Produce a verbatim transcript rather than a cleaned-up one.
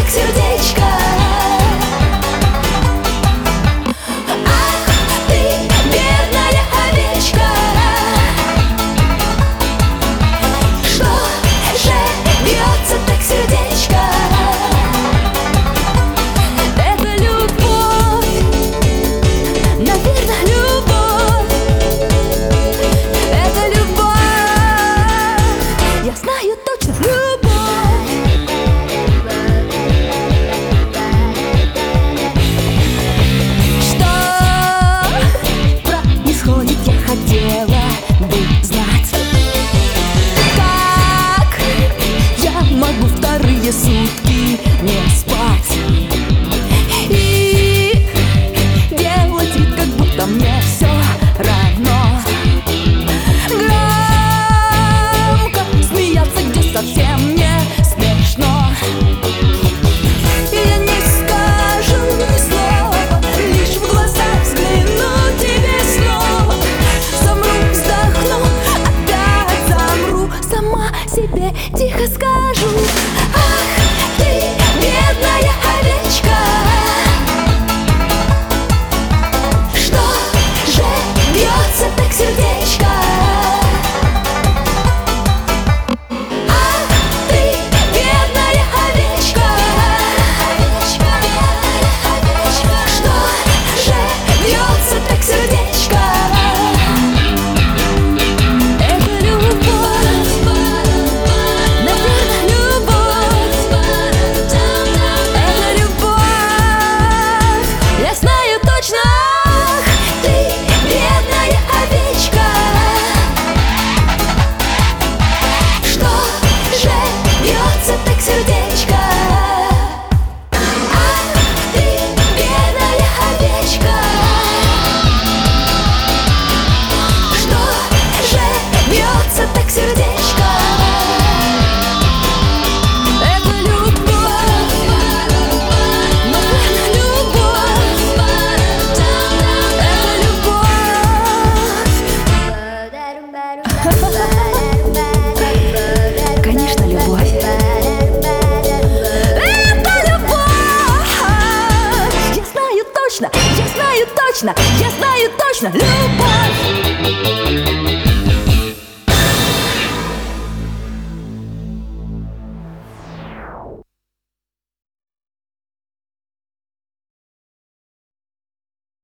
сердечко. Ах, ты бедная овечка, что же бьется так сердечко? Это любовь, наверное, любовь. Это любовь, я знаю точно, любовь. Что происходит, я хотела бы знать. Как я могу вторые сутки не спать и делать вид, как будто мне все равно? Громко смеяться, где совсем не смешно. И я не скажу ни слова, лишь в глаза взгляну тебе снова. Замру, вздохну, опять замру, сама себе тихо скажу. Ах, ты бедная овечка, что же бьется так сердечко? Ах, ты бедная овечка, овечка, овечка, что же бьется так сердечко? Это любовь, наверное, любовь. Это любовь, я знаю точно. Ах, ты бедная овечка, что же бьется так сердечко? Ах, ты бедная овечка, что же бьется так сердечко? Это любовь, наверное, любовь. Это любовь. Конечно, любовь. Это любовь. Я знаю точно, я знаю точно, я знаю точно, любовь.